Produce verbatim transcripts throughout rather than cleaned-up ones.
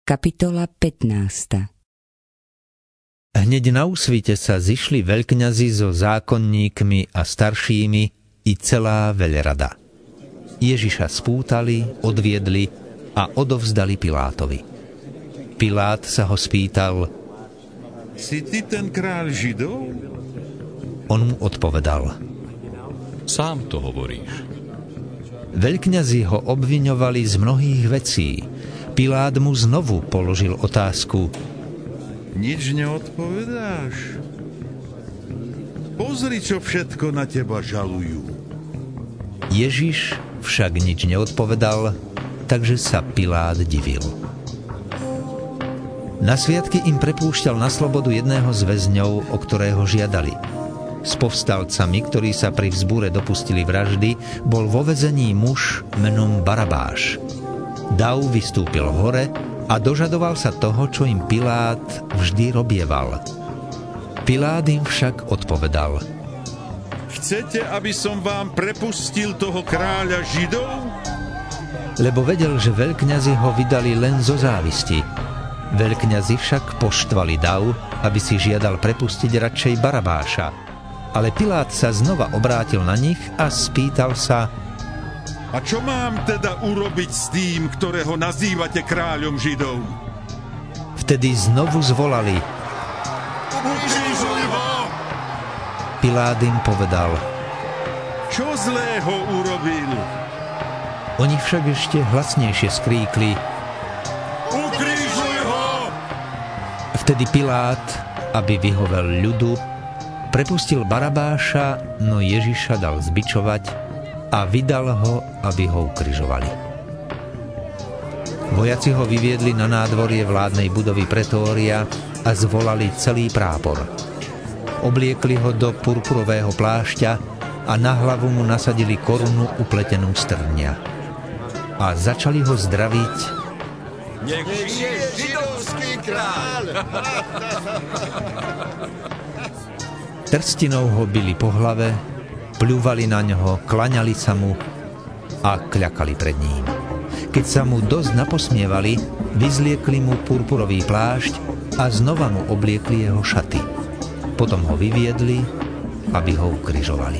Kapitola pätnásta. Hneď na úsvite sa zišli veľkňazi so zákonníkmi a staršími i celá veľrada. Ježiša spútali, odviedli a odovzdali Pilátovi. Pilát sa ho spýtal: Si ty ten kráľ Židov? On mu odpovedal: Sám to hovoríš. Veľkňazi ho obviňovali z mnohých vecí. Pilát mu znovu položil otázku: Nič neodpovedáš? Pozri, čo všetko na teba žalujú. Ježiš však nič neodpovedal, takže sa Pilát divil. Na sviatky im prepúšťal na slobodu jedného z väzňov, o ktorého žiadali. S povstalcami, ktorí sa pri vzbúre dopustili vraždy, bol vo väzení muž menom Barabáš. Dav vystúpil hore a dožadoval sa toho, čo im Pilát vždy robieval. Pilát im však odpovedal: Chcete, aby som vám prepustil toho kráľa Židov? Lebo vedel, že veľkňazi ho vydali len zo závisti. Veľkňazi však poštvali dav, aby si žiadal prepustiť radšej Barabáša. Ale Pilát sa znova obrátil na nich a spýtal sa: A čo mám teda urobiť s tým, ktorého nazývate kráľom Židov? Vtedy znovu zvolali: Ukrižuj ho! Pilát im povedal: Čo zlého urobil? Oni však ešte hlasnejšie skríkli: Ukrižuj ho! Vtedy Pilát, aby vyhovel ľudu, prepustil Barabáša, no Ježiša dal zbičovať a vydal ho, aby ho ukrižovali. Vojaci ho vyviedli na nádvorie vládnej budovy Pretória a zvolali celý prápor. Obliekli ho do purpurového plášťa a na hlavu mu nasadili korunu upletenú z trnia. A začali ho zdraviť: Nech žije židovský kráľ! Trstinou ho bili po hlave, pľúvali na ňoho, klaňali sa mu a kľakali pred ním. Keď sa mu dosť naposmievali, vyzliekli mu purpurový plášť a znova mu obliekli jeho šaty. Potom ho vyviedli, aby ho ukrižovali.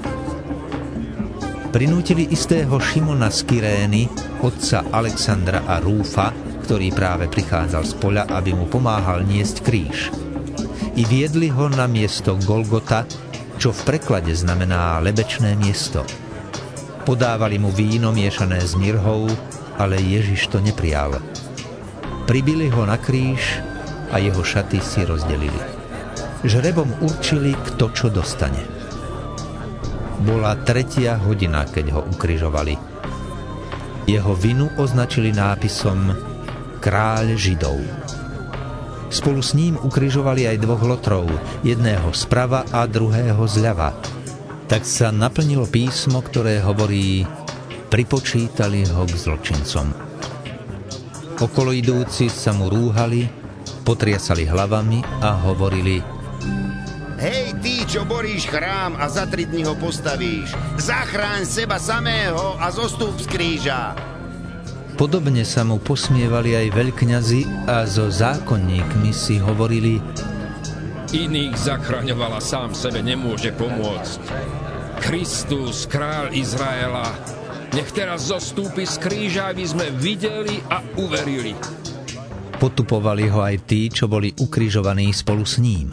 Prinútili istého Šimona z Kyrény, otca Alexandra a Rúfa, ktorý práve prichádzal z poľa, aby mu pomáhal niesť kríž. I viedli ho na miesto Golgota, čo v preklade znamená lebečné miesto. Podávali mu víno miešané s mirhou, ale Ježiš to neprijal. Pribili ho na kríž a jeho šaty si rozdelili. Žrebom určili, kto čo dostane. Bola tretia hodina, keď ho ukrižovali. Jeho vinu označili nápisom Kráľ Židov. Spolu s ním ukrižovali aj dvoch lotrov, jedného zprava a druhého zľava. Tak sa naplnilo písmo, ktoré hovorí: pripočítali ho k zločincom. Okolo idúci sa mu rúhali, potriasali hlavami a hovorili: Hej, ty, čo boríš chrám a za tri dni ho postavíš, zachráň seba samého a zostúp z kríža. Podobne sa mu posmievali aj veľkňazi a so zákonníkmi si hovorili: Iných zachraňovala, sám sebe nemôže pomôcť. Kristus, kráľ Izraela, nech teraz zostúpi z kríža, aby sme videli a uverili. Potupovali ho aj tí, čo boli ukrižovaní spolu s ním.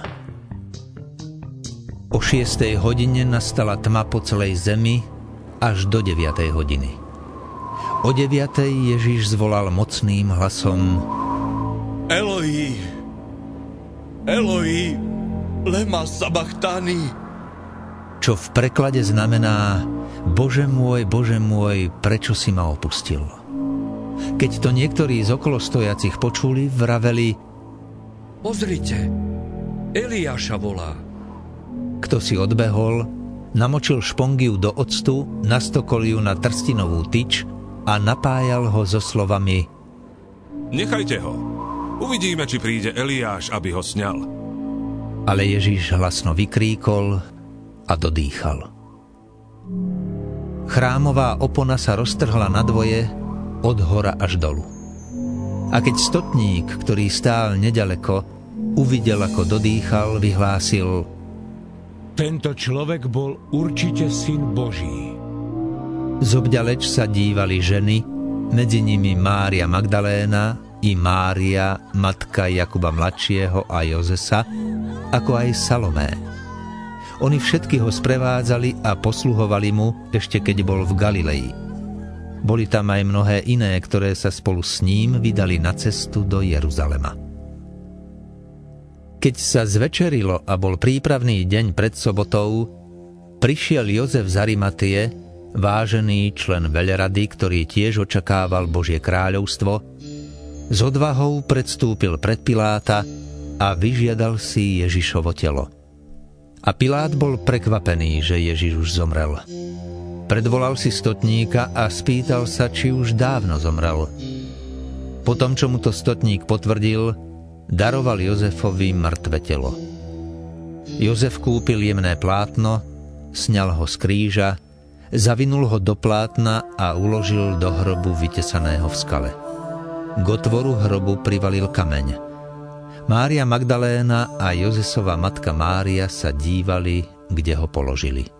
O šiestej hodine nastala tma po celej zemi až do deviatej hodiny. O deviatej Ježiš zvolal mocným hlasom: Eloi, Eloi, lema sabachthani. Čo v preklade znamená: Bože môj, Bože môj, prečo si ma opustil? Keď to niektorí z okolostojacich počuli, vraveli: Pozrite, Eliáša volá. Kto si odbehol, namočil špongiu do octu, nastokol ju na trstinovú tyč a napájal ho so slovami: Nechajte ho. Uvidíme, či príde Eliáš, aby ho sňal. Ale Ježiš hlasno vykríkol a dodýchal. Chrámová opona sa roztrhla na dvoje, od hora až dolu. A keď stotník, ktorý stál nedaleko, uvidel, ako dodýchal, vyhlásil: Tento človek bol určite syn Boží. Zobďaleč sa dívali ženy, medzi nimi Mária Magdaléna i Mária, matka Jakuba mladšieho a Jozesa, ako aj Salomé. Oni všetky ho sprevádzali a posluhovali mu, ešte keď bol v Galileji. Boli tam aj mnohé iné, ktoré sa spolu s ním vydali na cestu do Jeruzalema. Keď sa zvečerilo a bol prípravný deň pred sobotou, prišiel Jozef z Arimatie, vážený člen veľrady, ktorý tiež očakával Božie kráľovstvo, s odvahou predstúpil pred Piláta a vyžiadal si Ježišovo telo. A Pilát bol prekvapený, že Ježiš už zomrel. Predvolal si stotníka a spýtal sa, či už dávno zomrel. Potom, čo mu to stotník potvrdil, daroval Jozefovi mŕtve telo. Jozef kúpil jemné plátno, sňal ho z kríža, zavinul ho do plátna a uložil do hrobu vytesaného v skale. K otvoru hrobu privalil kameň. Mária Magdaléna a Jozesova matka Mária sa dívali, kde ho položili.